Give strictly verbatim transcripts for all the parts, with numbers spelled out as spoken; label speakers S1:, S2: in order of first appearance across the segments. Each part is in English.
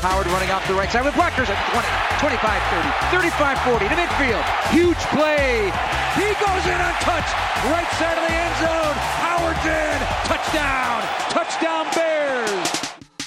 S1: Howard running off the right side with blockers at twenty, twenty-five, thirty, thirty-five, forty to midfield. Huge play. He goes in untouched. Right side of the end zone. Howard's in. Touchdown. Touchdown Bears.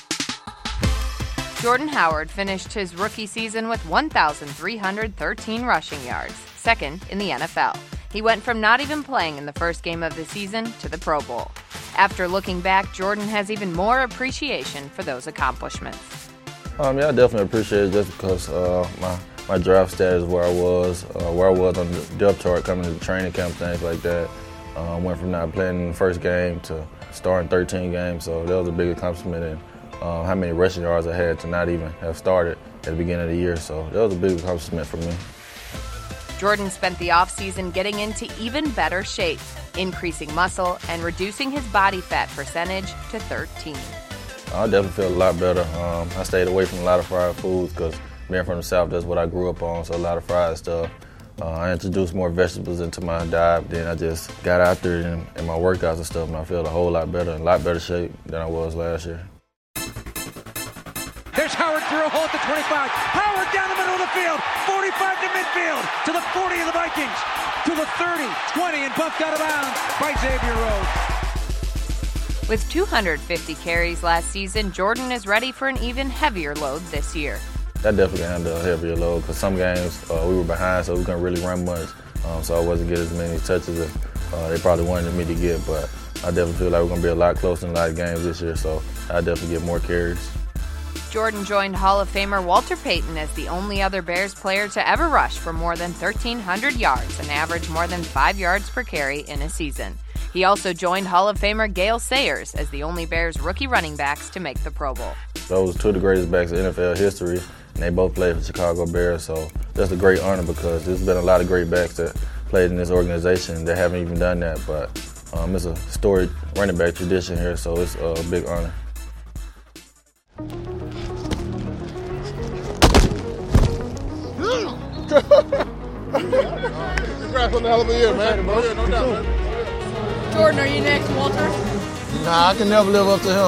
S2: Jordan Howard finished his rookie season with one thousand three hundred thirteen rushing yards, second in the N F L. He went from not even playing in the first game of the season to the Pro Bowl. After looking back, Jordan has even more appreciation for those accomplishments.
S3: Um, yeah, I definitely appreciate it just because uh, my, my draft status, where I was, uh, where I was on the depth chart coming to training camp, things like that. Um, went from not playing in the first game to starting thirteen games, so that was a big accomplishment. And um, how many rushing yards I had to not even have started at the beginning of the year, so that was a big accomplishment for me.
S2: Jordan spent the offseason getting into even better shape, increasing muscle and reducing his body fat percentage to thirteen.
S3: I definitely feel a lot better. Um, I stayed away from a lot of fried foods because being from the South, that's what I grew up on, so a lot of fried stuff. Uh, I introduced more vegetables into my diet, then I just got out there in, in my workouts and stuff, and I feel a whole lot better, in a lot better shape than I was last year.
S1: There's Howard through a hole at the twenty-five. Howard down the middle of the field. forty-five to midfield. To the forty of the Vikings. To the thirty, twenty, and bumped out of bounds by Xavier Rhodes.
S2: With two hundred fifty carries last season, Jordan is ready for an even heavier load this year.
S3: I definitely handle a heavier load because some games uh, we were behind, so we couldn't really run much. Um, so I wasn't getting as many touches as uh, they probably wanted me to get. But I definitely feel like we're going to be a lot closer in a lot of games this year, so I definitely get more carries.
S2: Jordan joined Hall of Famer Walter Payton as the only other Bears player to ever rush for more than thirteen hundred yards and average more than five yards per carry in a season. He also joined Hall of Famer Gale Sayers as the only Bears rookie running backs to make the Pro Bowl.
S3: Those two of the greatest backs in N F L history, and they both played for the Chicago Bears, so that's a great honor because there's been a lot of great backs that played in this organization that haven't even done that, but um, it's a storied running back tradition here, so it's a big honor.
S4: Congrats on the hell of a year, man. No, no doubt, man.
S5: Jordan, are you next, Walter?
S4: Nah, I can never live up to him.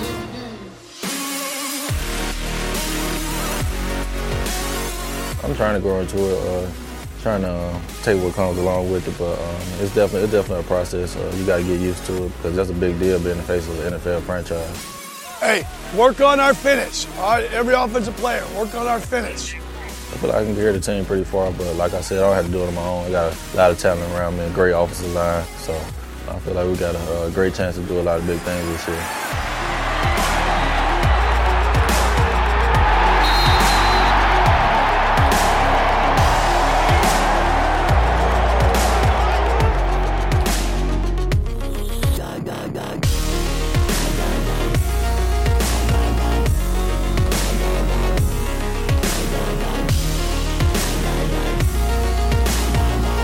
S3: I'm trying to grow into it, uh, trying to uh, take what comes along with it, but um, it's definitely it's definitely a process. Uh, you got to get used to it because that's a big deal being the face of the N F L franchise.
S6: Hey, work on our finish. All right, every offensive player, work on our finish.
S3: I feel like I can carry the team pretty far, but like I said, I don't have to do it on my own. I got a lot of talent around me, a great offensive line, so I feel like we got a, a great chance to do a lot of big things this year.